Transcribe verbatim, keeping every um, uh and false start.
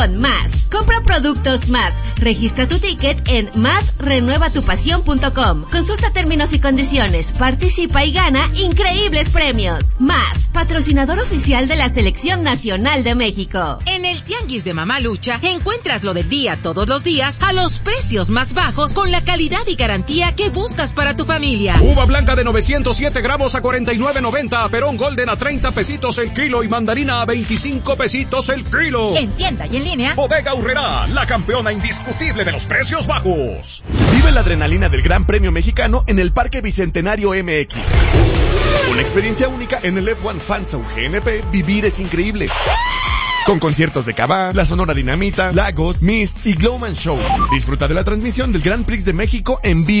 Más. Compra productos Más. Registra tu ticket en más renueva tu pasión punto com. Consulta términos y condiciones. Participa y gana increíbles premios. Más. Patrocinador oficial de la Selección Nacional de México. En el Tianguis de Mamalucha encuentras lo del día todos los días a los precios más bajos con la calidad y garantía que buscas para tu familia. Uva blanca de novecientos siete gramos a cuarenta y nueve noventa. Perón Golden a treinta pesitos el kilo y mandarina a veinticinco pesitos el kilo. En tienda y en línea. Bodega Aurrerá, la campeona indiscutible de los precios bajos. Vive la adrenalina del Gran Premio Mexicano en el Parque Bicentenario M X. Una experiencia única en el F uno Fan Zone G N P. Vivir es increíble. Con conciertos de Cabá, la Sonora Dinamita, Lagos, Mist y Glowman Show. Disfruta de la transmisión del Grand Prix de México en vivo.